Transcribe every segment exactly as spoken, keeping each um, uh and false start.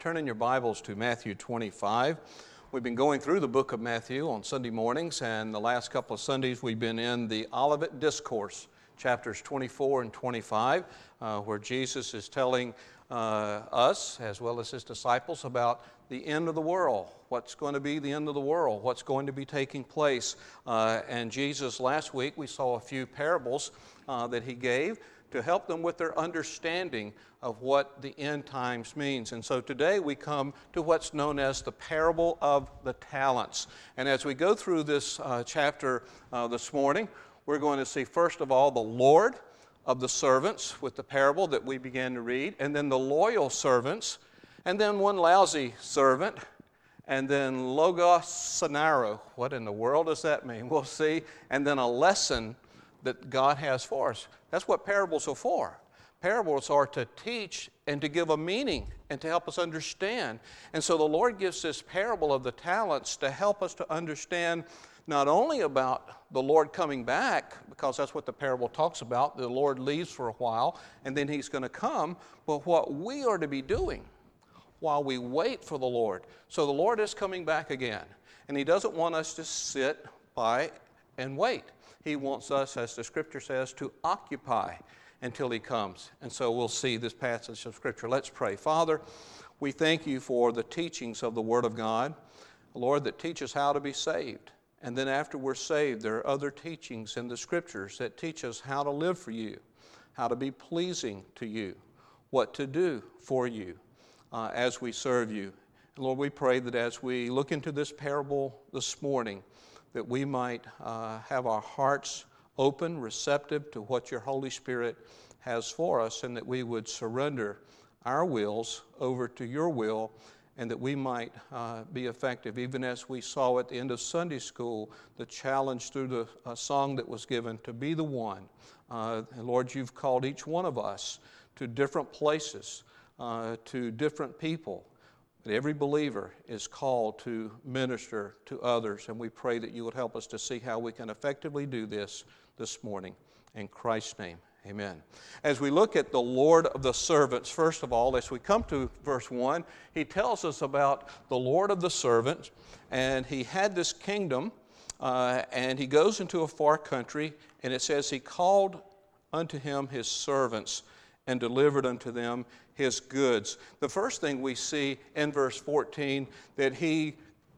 Turn in your Bibles to Matthew twenty-five. We've been going through the book of Matthew on Sunday mornings, and the last couple of Sundays we've been in the Olivet Discourse, chapters twenty-four and twenty-five, uh, where Jesus is telling uh, us, as well as his disciples, about the end of the world, what's going to be the end of the world, what's going to be taking place. Uh, and Jesus, last week, we saw a few parables uh, that he gave to help them with their understanding of what the end times means. And so today we come to what's known as the parable of the talents. And as we go through this uh, chapter uh, this morning, we're going to see, first of all, the Lord of the servants with the parable that we began to read, and then the loyal servants, and then one lousy servant, and then logos sonaro. What in the world does that mean? We'll see. And then a lesson that God has for us. That's what parables are for. Parables are to teach and to give a meaning and to help us understand. And so the Lord gives this parable of the talents to help us to understand not only about the Lord coming back, because that's what the parable talks about. The Lord leaves for a while and then he's going to come, but what we are to be doing while we wait for the Lord. So the Lord is coming back again, and he doesn't want us to sit by and wait. He wants us, as the Scripture says, to occupy until he comes. And so we'll see this passage of Scripture. Let's pray. Father, we thank you for the teachings of the Word of God, Lord, that teach us how to be saved. And then after we're saved, there are other teachings in the Scriptures that teach us how to live for you, how to be pleasing to you, what to do for you uh, as we serve you. And Lord, we pray that as we look into this parable this morning, that we might uh, have our hearts open, receptive to what your Holy Spirit has for us, and that we would surrender our wills over to your will, and that we might uh, be effective. Even as we saw at the end of Sunday school, the challenge through the uh, song that was given to be the one. Uh, and Lord, you've called each one of us to different places, uh, to different people. That every believer is called to minister to others, and we pray that you would help us to see how we can effectively do this this morning. In Christ's name, amen. As we look at the Lord of the servants, first of all, as we come to verse one, he tells us about the Lord of the servants, and he had this kingdom, uh, and he goes into a far country, and it says he called unto him his servants and delivered unto them his goods. The first thing we see in verse fourteen, that he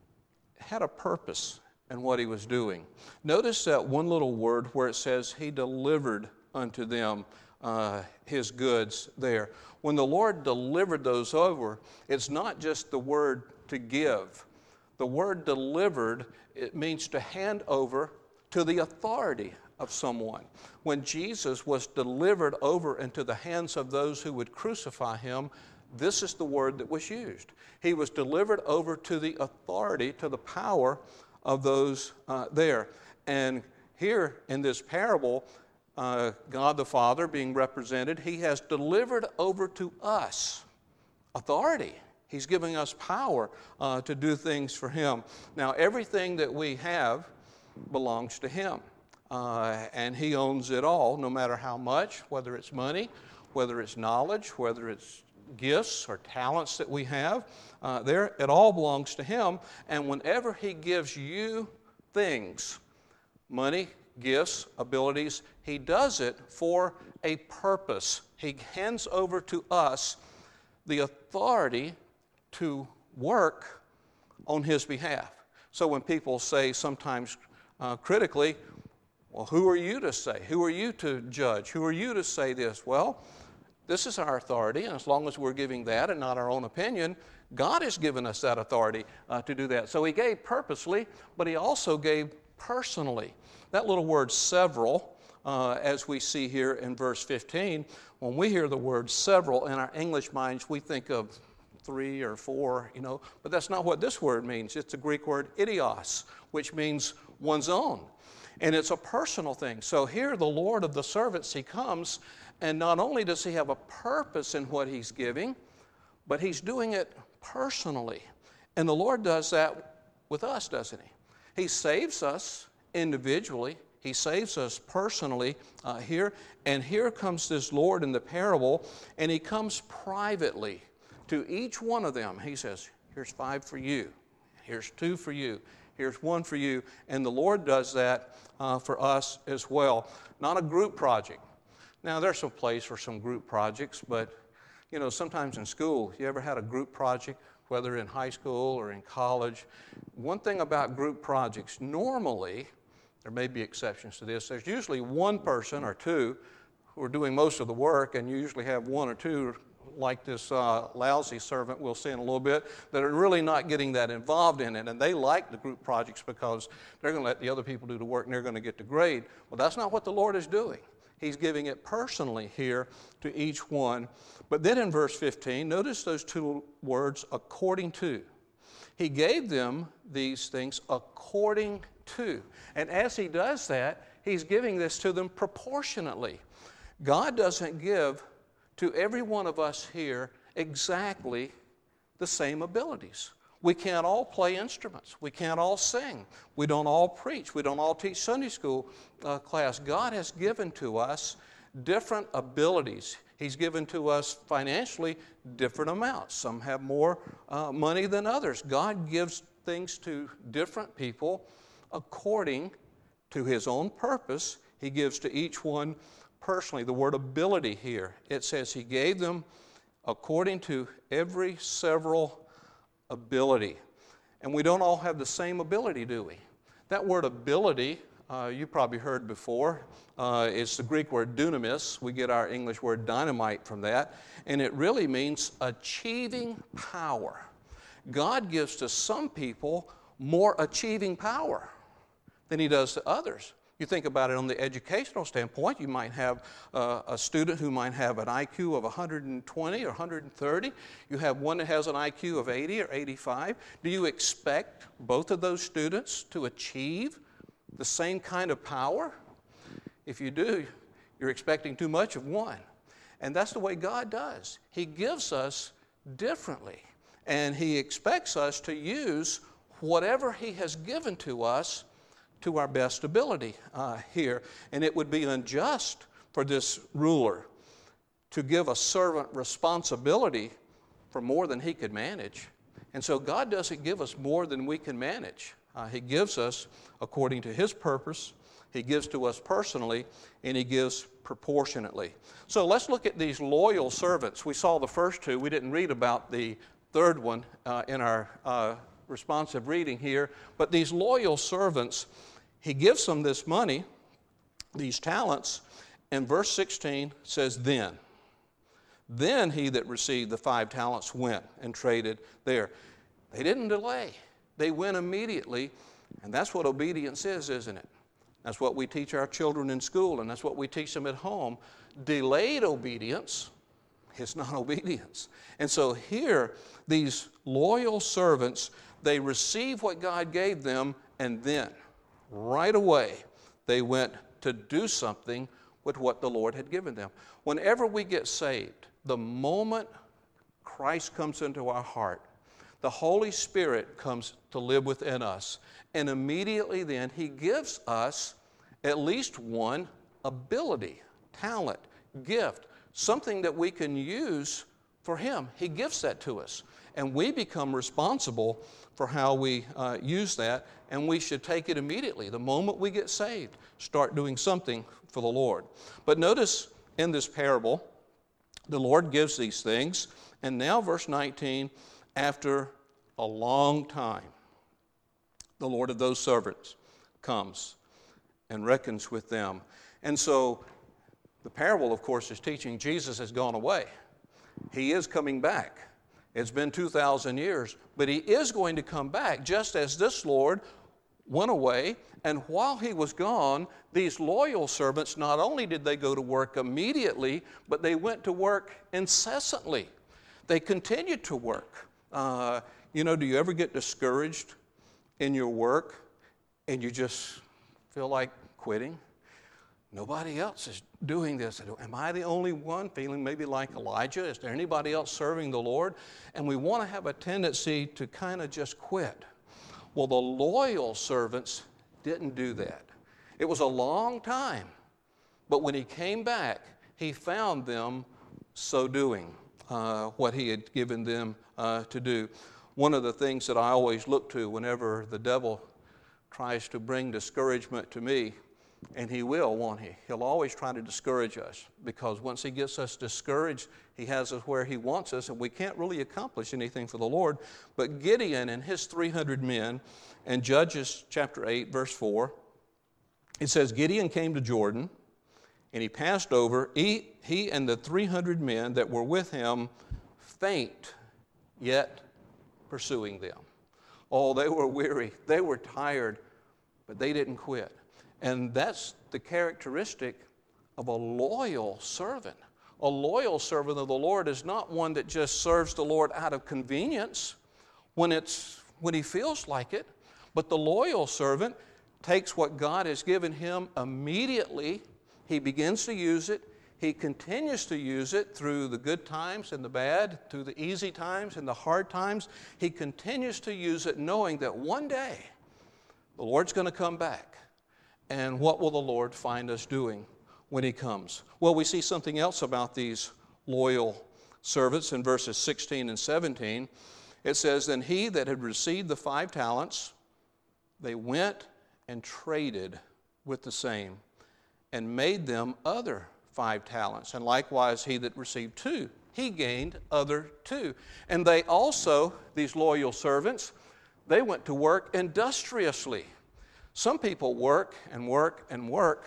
had a purpose in what he was doing. Notice that one little word where it says he delivered unto them uh, his goods there. When the Lord delivered those over, it's not just the word to give. The word delivered, it means to hand over to the authority of someone. When Jesus was delivered over into the hands of those who would crucify him, this is the word that was used. He was delivered over to the authority, to the power of those uh, there. And here in this parable, uh, God the Father being represented, he has delivered over to us authority. He's giving us power uh, to do things for him. Now, everything that we have belongs to him. Uh, and he owns it all, no matter how much, whether it's money, whether it's knowledge, whether it's gifts or talents that we have. Uh, there, it all belongs to him. And whenever he gives you things, money, gifts, abilities, he does it for a purpose. He hands over to us the authority to work on his behalf. So when people say sometimes uh, critically, well, who are you to say? Who are you to judge? Who are you to say this? Well, this is our authority, and as long as we're giving that and not our own opinion, God has given us that authority uh, to do that. So he gave purposely, but he also gave personally. That little word several, uh, as we see here in verse fifteen, when we hear the word several in our English minds, we think of three or four, you know, but that's not what this word means. It's a Greek word idios, which means one's own. And it's a personal thing. So here the Lord of the servants, he comes, and not only does he have a purpose in what he's giving, but he's doing it personally. And the Lord does that with us, doesn't he? He saves us individually. He saves us personally uh, here. And here comes this Lord in the parable, and he comes privately to each one of them, he says, here's five for you, here's two for you, here's one for you. And the Lord does that uh, for us as well. Not a group project. Now, there's some place for some group projects, but, you know, sometimes in school, you ever had a group project, whether in high school or in college? One thing about group projects, normally, there may be exceptions to this, there's usually one person or two who are doing most of the work, and you usually have one or two, like this uh, lousy servant we'll see in a little bit, that are really not getting that involved in it, and they like the group projects because they're going to let the other people do the work and they're going to get the grade. Well, that's not what the Lord is doing. He's giving it personally here to each one. But then in verse fifteen, notice those two words, according to. He gave them these things according to. And as he does that, he's giving this to them proportionately. God doesn't give to every one of us here exactly the same abilities. We can't all play instruments. We can't all sing. We don't all preach. We don't all teach Sunday school uh, class. God has given to us different abilities. He's given to us financially different amounts. Some have more uh, money than others. God gives things to different people according to His own purpose. He gives to each one personally. The word ability here, it says He gave them according to every several ability. And we don't all have the same ability, do we? That word ability, uh, you probably heard before. Uh, it's the Greek word dunamis. We get our English word dynamite from that. And it really means achieving power. God gives to some people more achieving power than He does to others. You think about it on the educational standpoint, you might have uh, a student who might have an I Q of one hundred twenty or one hundred thirty. You have one that has an I Q of eighty or eighty-five. Do you expect both of those students to achieve the same kind of power? If you do, you're expecting too much of one. And that's the way God does. He gives us differently. And He expects us to use whatever He has given to us to our best ability uh, here. And it would be unjust for this ruler to give a servant responsibility for more than he could manage. And so God doesn't give us more than we can manage. Uh, he gives us according to His purpose. He gives to us personally, and He gives proportionately. So let's look at these loyal servants. We saw the first two. We didn't read about the third one uh, in our uh, responsive reading here. But these loyal servants, He gives them this money, these talents, and verse sixteen says, then. Then he that received the five talents went and traded there. They didn't delay. They went immediately, and that's what obedience is, isn't it? That's what we teach our children in school, and that's what we teach them at home. Delayed obedience is not obedience. And so here, these loyal servants, they receive what God gave them, and then, right away, they went to do something with what the Lord had given them. Whenever we get saved, the moment Christ comes into our heart, the Holy Spirit comes to live within us. And immediately then, He gives us at least one ability, talent, gift, something that we can use for Him. He gives that to us. And we become responsible for how we uh, use that, and we should take it immediately. The moment we get saved, start doing something for the Lord. But notice in this parable, the Lord gives these things, and now verse nineteen, after a long time, the Lord of those servants comes and reckons with them. And so the parable, of course, is teaching Jesus has gone away. He is coming back. It's been two thousand years, but He is going to come back, just as this Lord went away. And while He was gone, these loyal servants, not only did they go to work immediately, but they went to work incessantly. They continued to work. Uh, you know, do you ever get discouraged in your work and you just feel like quitting? Nobody else is doing this. Am I the only one feeling maybe like Elijah? Is there anybody else serving the Lord? And we want to have a tendency to kind of just quit. Well, the loyal servants didn't do that. It was a long time. But when He came back, He found them so doing. uh, what he had given them uh, to do. One of the things that I always look to whenever the devil tries to bring discouragement to me, and he will, won't he? He'll always try to discourage us, because once he gets us discouraged, he has us where he wants us, and we can't really accomplish anything for the Lord. But Gideon and his three hundred men, in Judges chapter eight, verse four, it says, Gideon came to Jordan, and he passed over, he, he and the three hundred men that were with him faint, yet pursuing them. Oh, they were weary, they were tired, but they didn't quit. And that's the characteristic of a loyal servant. A loyal servant of the Lord is not one that just serves the Lord out of convenience when it's when he feels like it, but the loyal servant takes what God has given him immediately. He begins to use it. He continues to use it through the good times and the bad, through the easy times and the hard times. He continues to use it knowing that one day the Lord's going to come back. And what will the Lord find us doing when he comes? Well, we see something else about these loyal servants in verses sixteen and seventeen. It says, Then he that had received the five talents, they went and traded with the same, and made them other five talents. And likewise he that received two, he gained other two. And they also, these loyal servants, they went to work industriously. Some people work and work and work,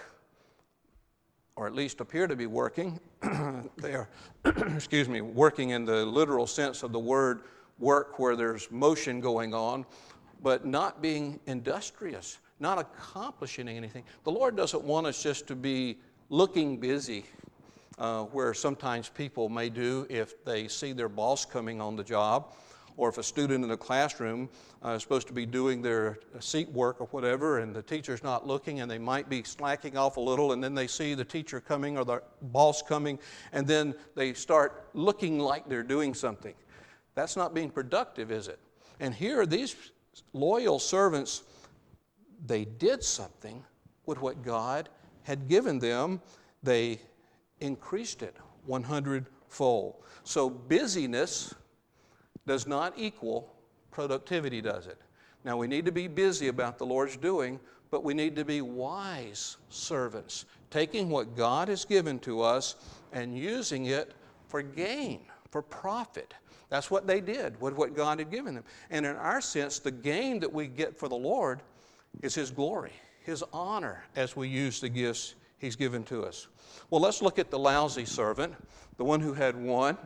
or at least appear to be working. They are, excuse me, working in the literal sense of the word work, where there's motion going on, but not being industrious, not accomplishing anything. The Lord doesn't want us just to be looking busy, uh, where sometimes people may do if they see their boss coming on the job, or if a student in the classroom uh, is supposed to be doing their seat work or whatever, and the teacher's not looking, and they might be slacking off a little, and then they see the teacher coming or the boss coming, and then they start looking like they're doing something. That's not being productive, is it? And here, these loyal servants, they did something with what God had given them. They increased it one hundred fold. So busyness does not equal productivity, does it? Now, we need to be busy about the Lord's doing, but we need to be wise servants, taking what God has given to us and using it for gain, for profit. That's what they did with what God had given them. And in our sense, the gain that we get for the Lord is His glory, His honor, as we use the gifts He's given to us. Well, let's look at the lousy servant, the one who had one.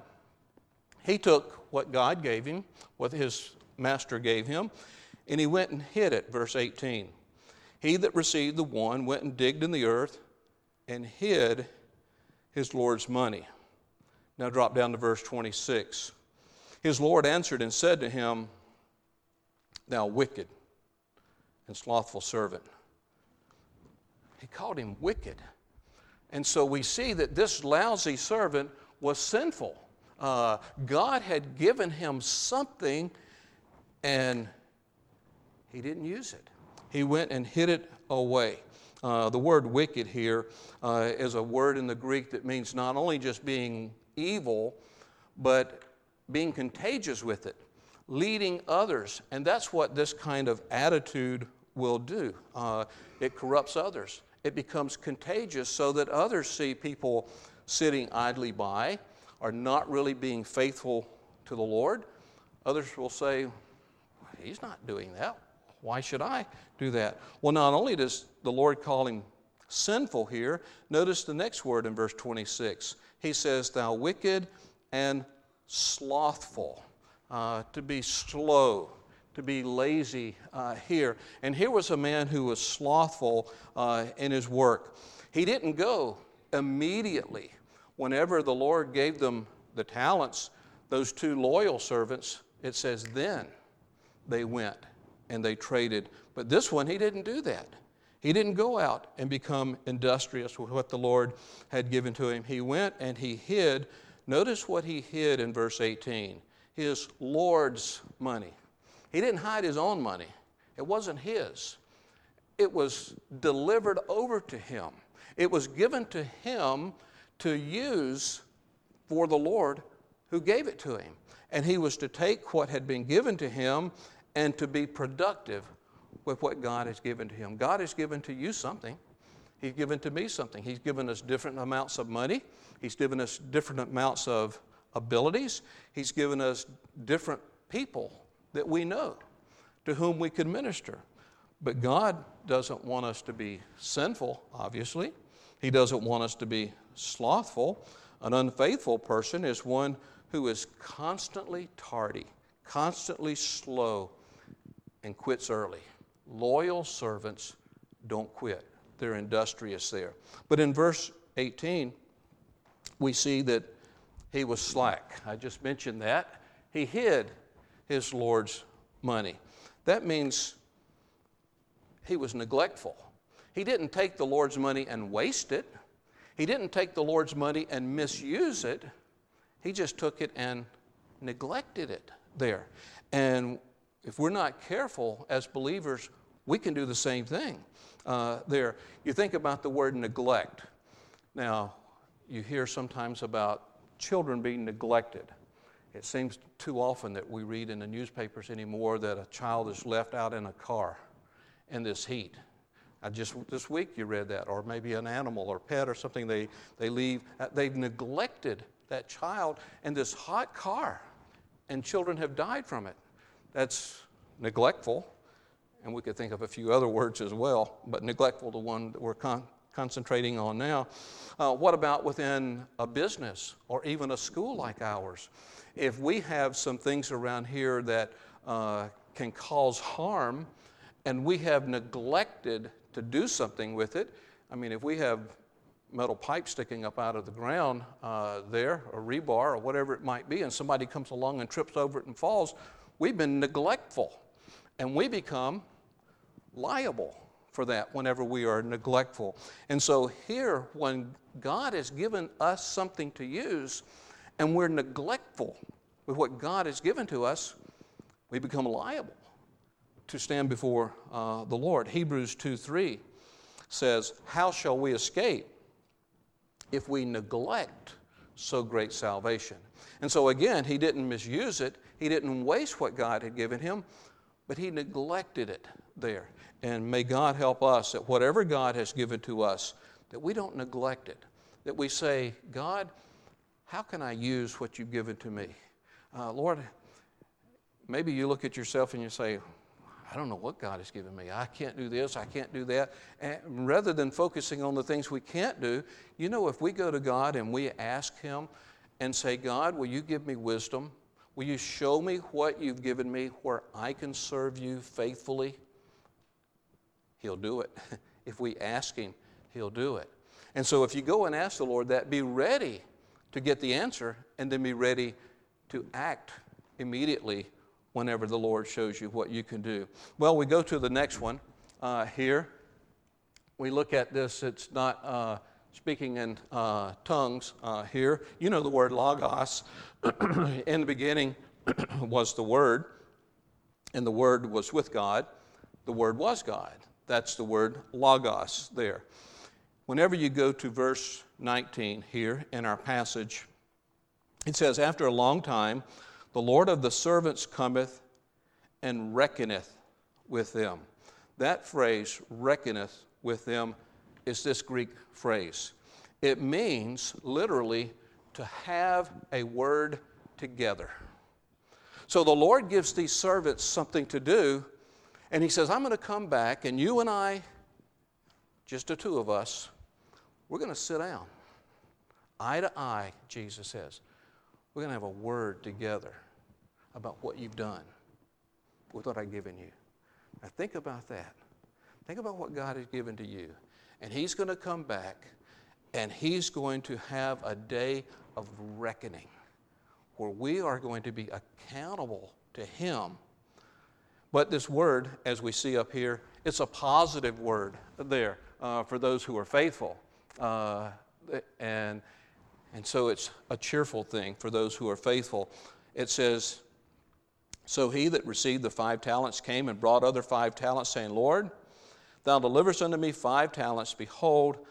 He took what God gave him, what his master gave him, and he went and hid it, verse eighteen. He that received the one went and digged in the earth and hid his Lord's money. Now drop down to verse twenty-six. His Lord answered and said to him, Thou wicked and slothful servant. He called him wicked. And so we see that this lousy servant was sinful. Uh, God had given him something, and he didn't use it. He went and hid it away. Uh, the word wicked here uh, is a word in the Greek that means not only just being evil, but being contagious with it, leading others. And that's what this kind of attitude will do. Uh, it corrupts others. It becomes contagious so that others see people sitting idly by, are not really being faithful to the Lord. Others will say, he's not doing that. Why should I do that? Well, not only does the Lord call him sinful here, notice the next word in verse twenty-six. He says, Thou wicked and slothful. Uh, to be slow, to be lazy uh, here. And here was a man who was slothful uh, in his work. He didn't go immediately. Whenever the Lord gave them the talents, those two loyal servants, it says then they went and they traded. But this one, he didn't do that. He didn't go out and become industrious with what the Lord had given to him. He went and he hid. Notice what he hid in verse eighteen. His Lord's money. He didn't hide his own money. It wasn't his. It was delivered over to him. It was given to him to use for the Lord who gave it to him. And he was to take what had been given to him and to be productive with what God has given to him. God has given to you something. He's given to me something. He's given us different amounts of money. He's given us different amounts of abilities. He's given us different people that we know to whom we can minister. But God doesn't want us to be sinful, obviously. He doesn't want us to be slothful. An unfaithful person is one who is constantly tardy, constantly slow, and quits early. Loyal servants don't quit. They're industrious there. But in verse eighteen, we see that he was slack. I just mentioned that. He hid his Lord's money. That means he was neglectful. He didn't take the Lord's money and waste it. He didn't take the Lord's money and misuse it. He just took it and neglected it there. And if we're not careful as believers, we can do the same thing uh, there. You think about the word neglect. Now, you hear sometimes about children being neglected. It seems too often that we read in the newspapers anymore that a child is left out in a car in this heat. I just this week you read that, or maybe an animal or pet or something they, they leave. They've neglected that child in this hot car, and children have died from it. That's neglectful, and we could think of a few other words as well, but neglectful, the one that we're con- concentrating on now. Uh, what about within a business or even a school like ours? If we have some things around here that uh, can cause harm, and we have neglected to do something with it, I mean, if we have metal pipe sticking up out of the ground uh, there, or rebar, or whatever it might be, and somebody comes along and trips over it and falls, we've been neglectful, and we become liable for that whenever we are neglectful. And so here, when God has given us something to use, and we're neglectful with what God has given to us, we become liable to stand before uh, the Lord. Hebrews two three says, "How shall we escape if we neglect so great salvation?" And so again, he didn't misuse it. He didn't waste what God had given him, but he neglected it there. And may God help us that whatever God has given to us, that we don't neglect it. That we say, God, how can I use what you've given to me? Uh, Lord, maybe you look at yourself and you say, I don't know what God has given me. I can't do this, I can't do that. And rather than focusing on the things we can't do, you know, if we go to God and we ask him and say, God, will you give me wisdom? Will you show me what you've given me where I can serve you faithfully? He'll do it. If we ask him, he'll do it. And so if you go and ask the Lord that, be ready to get the answer and then be ready to act immediately whenever the Lord shows you what you can do. Well, we go to the next one uh, here. We look at this. It's not uh, speaking in uh, tongues uh, here. You know the word logos. In the beginning was the Word, and the Word was with God. The Word was God. That's the word logos there. Whenever you go to verse nineteen here in our passage, it says, after a long time, the Lord of the servants cometh and reckoneth with them. That phrase, reckoneth with them, is this Greek phrase. It means literally to have a word together. So the Lord gives these servants something to do, and he says, I'm going to come back, and you and I, just the two of us, we're going to sit down. Eye to eye, Jesus says. We're going to have a word together about what you've done with what I've given you. Now think about that. Think about what God has given to you. And he's going to come back, and he's going to have a day of reckoning where we are going to be accountable to him. But this word, as we see up here, it's a positive word there uh, for those who are faithful. Uh, and, and so it's a cheerful thing for those who are faithful. It says, so he that received the five talents came and brought other five talents, saying, Lord, thou deliverest unto me five talents. Behold,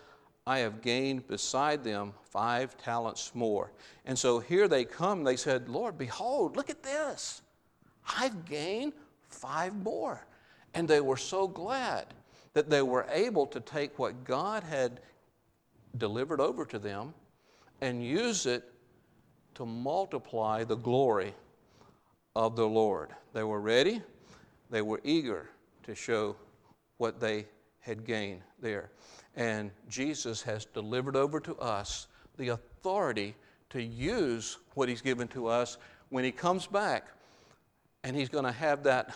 I have gained beside them five talents more. And so here they come, they said, Lord, behold, look at this. I've gained five more. And they were so glad that they were able to take what God had delivered over to them and use it to multiply the glory of the Lord. They were ready. They were eager to show what they had gained there. And Jesus has delivered over to us the authority to use what he's given to us when he comes back. And he's going to have that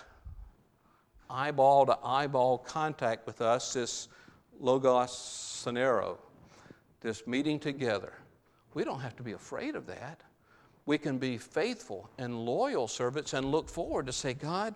eyeball to eyeball contact with us, this logos scenero, this meeting together. We don't have to be afraid of that. We can be faithful and loyal servants and look forward to say, God,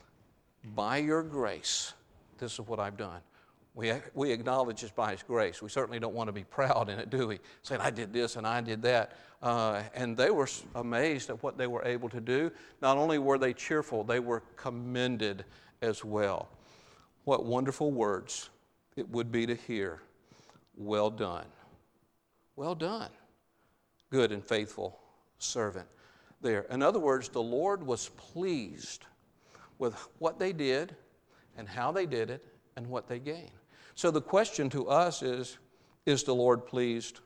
by your grace, this is what I've done. We, we acknowledge it's by his grace. We certainly don't want to be proud in it, do we? Saying, I did this and I did that. Uh, and they were amazed at what they were able to do. Not only were they cheerful, they were commended as well. What wonderful words it would be to hear. Well done. Well done, good and faithful servant. There. In other words, the Lord was pleased with what they did and how they did it and what they gained. So the question to us is, is the Lord pleased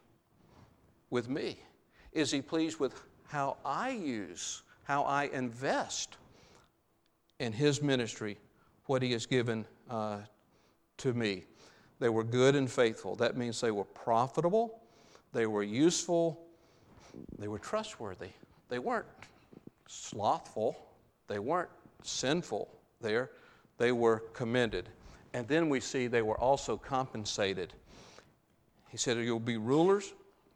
with me? Is he pleased with how I use, how I invest in his ministry, what he has given uh, to me? They were good and faithful. That means they were profitable, they were useful, they were trustworthy. They weren't slothful, they weren't sinful there, they were commended. And then we see they were also compensated. He said, you'll be rulers,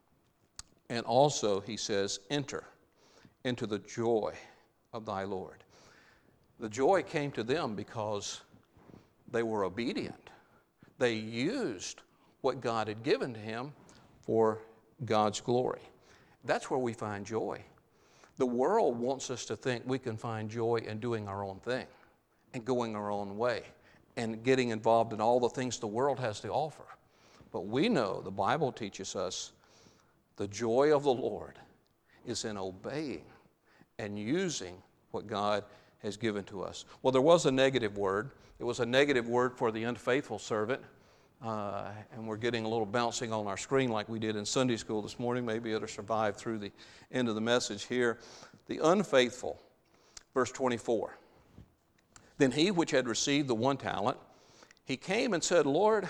and also, he says, enter into the joy of thy Lord. The joy came to them because they were obedient. They used what God had given to him for God's glory. That's where we find joy. The world wants us to think we can find joy in doing our own thing and going our own way and getting involved in all the things the world has to offer. But we know, the Bible teaches us, the joy of the Lord is in obeying and using what God has given to us. Well, there was a negative word. It was a negative word for the unfaithful servant. Uh, and we're getting a little bouncing on our screen like we did in Sunday school this morning. Maybe it'll survive through the end of the message here. The unfaithful, verse twenty-four. Then he which had received the one talent, he came and said, Lord,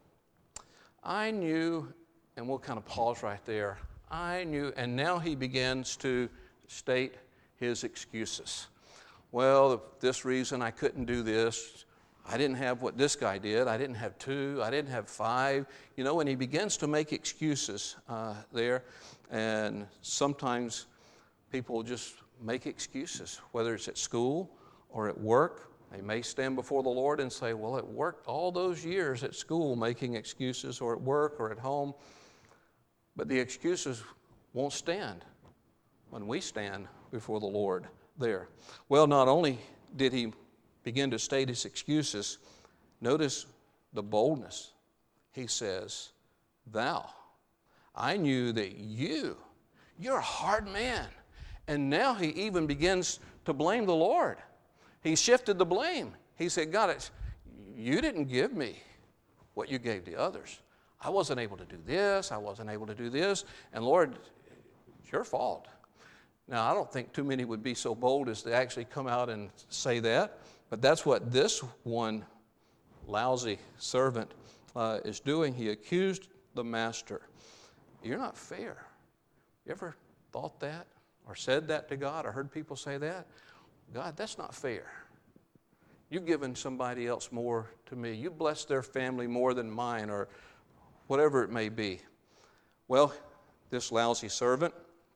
I knew, and we'll kind of pause right there. I knew, and now he begins to state his excuses. Well, this reason I couldn't do this. I didn't have what this guy did. I didn't have two. I didn't have five. You know, and he begins to make excuses uh, there. And sometimes people just make excuses, whether it's at school or at work. They may stand before the Lord and say, well, it worked all those years at school making excuses, or at work or at home. But the excuses won't stand when we stand before the Lord there. Well, not only did he begin to state his excuses, notice the boldness. He says, thou, I knew that you, you're a hard man. And now he even begins to blame the Lord. He shifted the blame. He said, God, it's, you didn't give me what you gave the others. I wasn't able to do this. I wasn't able to do this. And Lord, it's your fault. Now, I don't think too many would be so bold as to actually come out and say that. But that's what this one lousy servant uh, is doing. He accused the master. You're not fair. You ever thought that or said that to God or heard people say that? God, that's not fair. You've given somebody else more to me. You blessed their family more than mine, or whatever it may be. Well, this lousy servant,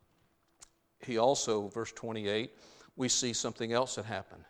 he also, verse twenty-eight, we see something else that happened.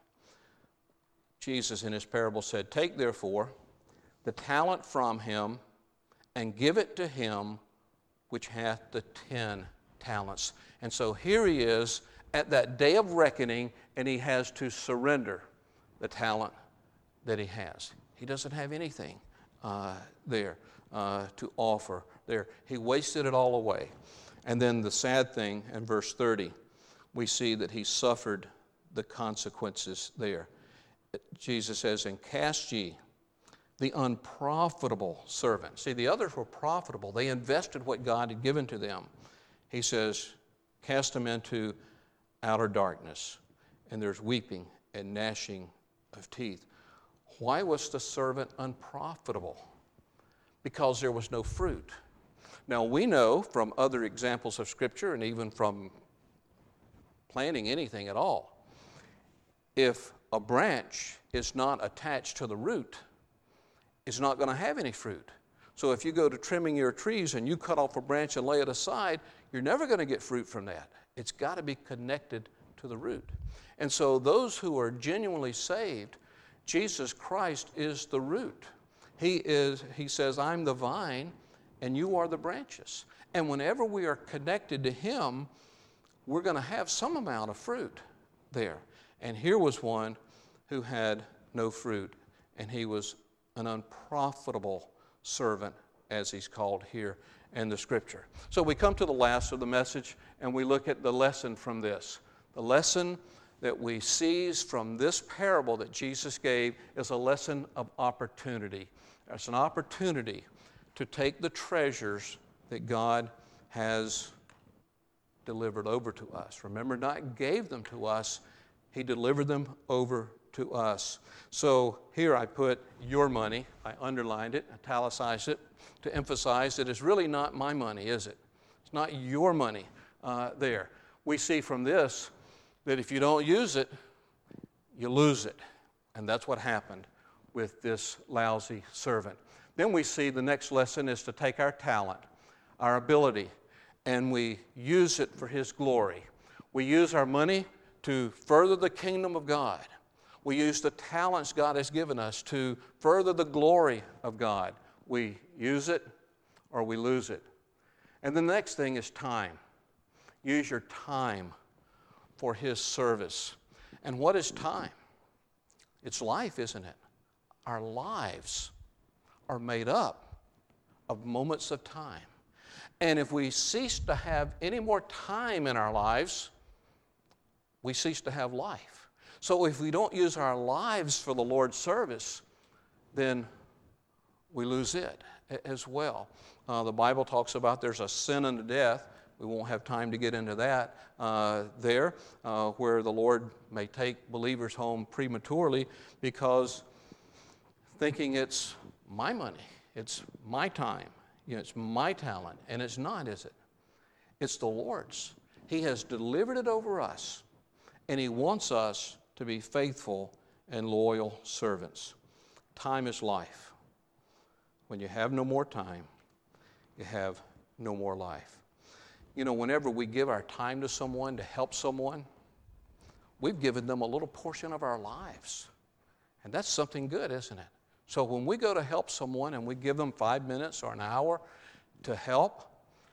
Jesus in his parable said, take therefore the talent from him and give it to him which hath the ten talents. And so here he is at that day of reckoning, and he has to surrender the talent that he has. He doesn't have anything uh, there. uh, to offer there. He wasted it all away. And then the sad thing in verse thirty, we see that he suffered the consequences there. Jesus says, and cast ye the unprofitable servant. See, the others were profitable. They invested what God had given to them. He says, cast them into outer darkness, and there's weeping and gnashing of teeth. Why was the servant unprofitable? Because there was no fruit. Now, we know from other examples of Scripture and even from planting anything at all, if a branch is not attached to the root, it's not going to have any fruit. So if you go to trimming your trees and you cut off a branch and lay it aside, you're never going to get fruit from that. It's got to be connected to the root. And so those who are genuinely saved, Jesus Christ is the root. He is, he says, I'm the vine and you are the branches. And whenever we are connected to him, we're going to have some amount of fruit there. And here was one who had no fruit, and he was an unprofitable servant, as he's called here in the Scripture. So we come to the last of the message, and we look at the lesson from this. The lesson that we seize from this parable that Jesus gave is a lesson of opportunity. It's an opportunity to take the treasures that God has delivered over to us. Remember, not gave them to us, he delivered them over to us. So here I put your money. I underlined it, italicized it, to emphasize that it's really not my money, is it? It's not your money uh, there. We see from this that if you don't use it, you lose it. And that's what happened with this lousy servant. Then we see the next lesson is to take our talent, our ability, and we use it for his glory. We use our money to further the kingdom of God. We use the talents God has given us to further the glory of God. We use it or we lose it. And the next thing is time. Use your time for his service. And what is time? It's life, isn't it? Our lives are made up of moments of time. And if we cease to have any more time in our lives, we cease to have life. So if we don't use our lives for the Lord's service, then we lose it as well. Uh, the Bible talks about there's a sin unto death. We won't have time to get into that uh, there, uh, where the Lord may take believers home prematurely because thinking it's my money, it's my time, you know, it's my talent, and it's not, is it? It's the Lord's. He has delivered it over us. And he wants us to be faithful and loyal servants. Time is life. When you have no more time, you have no more life. You know, whenever we give our time to someone to help someone, we've given them a little portion of our lives. And that's something good, isn't it? So when we go to help someone and we give them five minutes or an hour to help,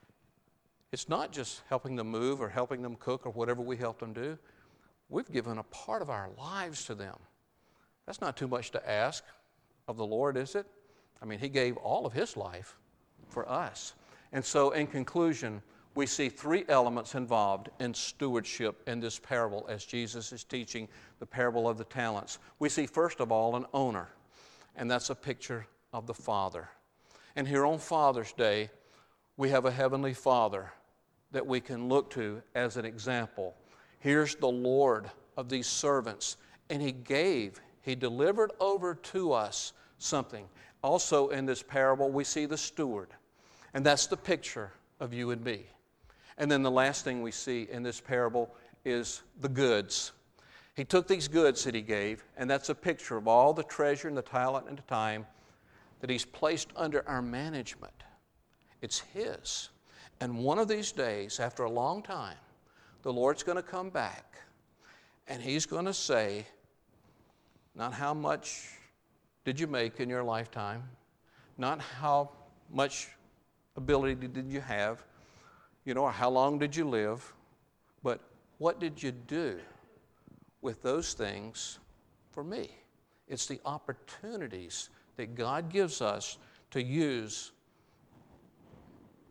it's not just helping them move or helping them cook or whatever we help them do. We've given a part of our lives to them. That's not too much to ask of the Lord, is it? I mean, he gave all of his life for us. And so in conclusion, we see three elements involved in stewardship in this parable as Jesus is teaching the parable of the talents. We see, first of all, an owner, and that's a picture of the Father. And here on Father's Day, we have a Heavenly Father that we can look to as an example. Here's the Lord of these servants, and he gave, he delivered over to us something. Also in this parable, we see the steward, and that's the picture of you and me. And then the last thing we see in this parable is the goods. He took these goods that he gave, and that's a picture of all the treasure and the talent and the time that he's placed under our management. It's his. And one of these days, after a long time, the Lord's going to come back, and he's going to say, not how much did you make in your lifetime, not how much ability did you have, you know, or how long did you live, but what did you do with those things for me? It's the opportunities that God gives us to use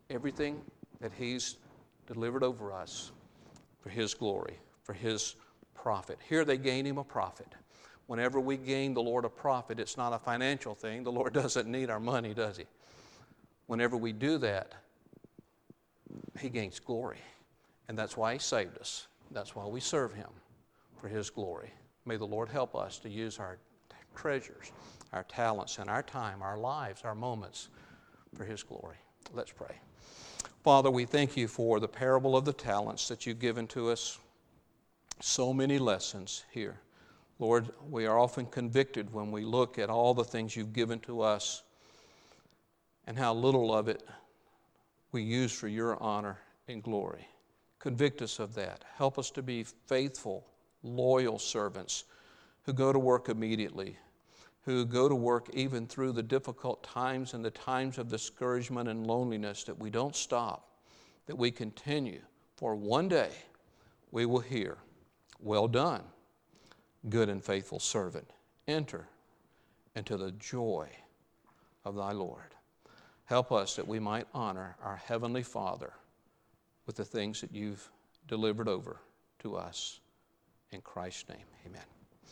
everything that He's delivered over us for His glory, for His profit. Here they gain Him a profit. Whenever we gain the Lord a profit, it's not a financial thing. The Lord doesn't need our money, does He? Whenever we do that, He gains glory. And that's why He saved us. That's why we serve Him, for His glory. May the Lord help us to use our treasures, our talents, and our time, our lives, our moments for His glory. Let's pray. Father, we thank You for the parable of the talents that You've given to us. So many lessons here. Lord, we are often convicted when we look at all the things You've given to us and how little of it we use for Your honor and glory. Convict us of that. Help us to be faithful, loyal servants who go to work immediately, who go to work even through the difficult times and the times of discouragement and loneliness, that we don't stop, that we continue, for one day we will hear, "Well done, good and faithful servant. Enter into the joy of thy Lord." Help us that we might honor our Heavenly Father with the things that You've delivered over to us. In Christ's name, amen.